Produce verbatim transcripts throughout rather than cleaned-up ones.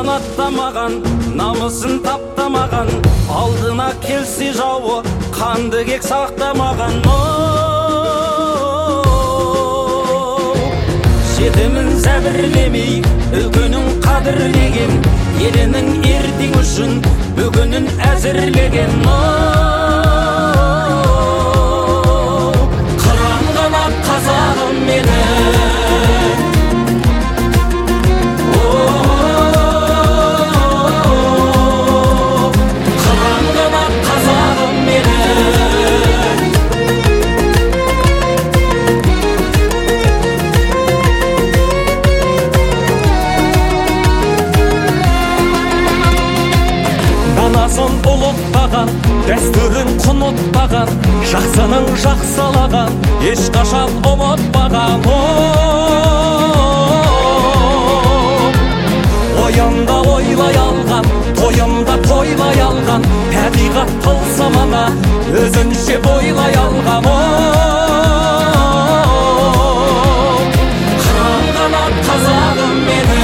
жолынан аттамаған, намысын таптамаған, алдына келсе жауы қанды кек сақтамаған. Жетімін зәбірлемей, үлкенін қадірлеген, елінің ертең үшін бүгінін әзірлеген. Қыран қанат қазағым менің, қыран қанат қазағым менің. Данасын ұлықтаған, дәстүрін құнытпаған, жақсының жақсылаған, ешқашан ұмытпаған. Ойында ойлай алған, тойында тойлай алған, табиғат тылсымына өзінше бойлай алған. Қыран қанат қазағым менің,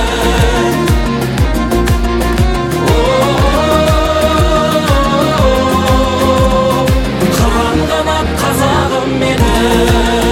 қазағым менің.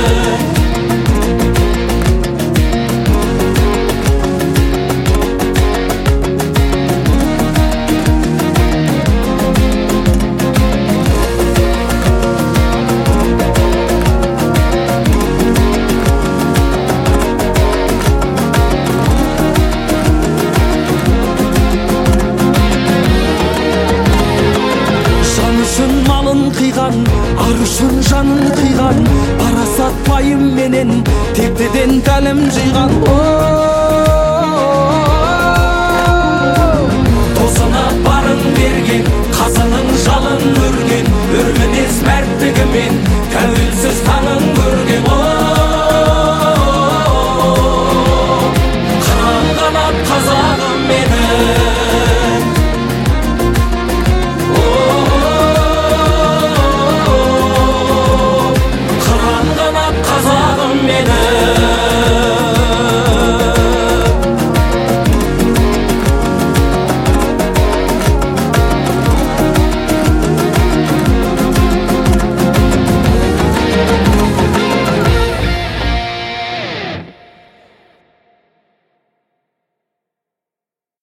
Жан үшін малын қиған, ар үшін жанын қиған, парасат пайым менен тектеден тәлім жиған. Досына барын берген, қазының жалын өрген, өр мінез мәрттігімен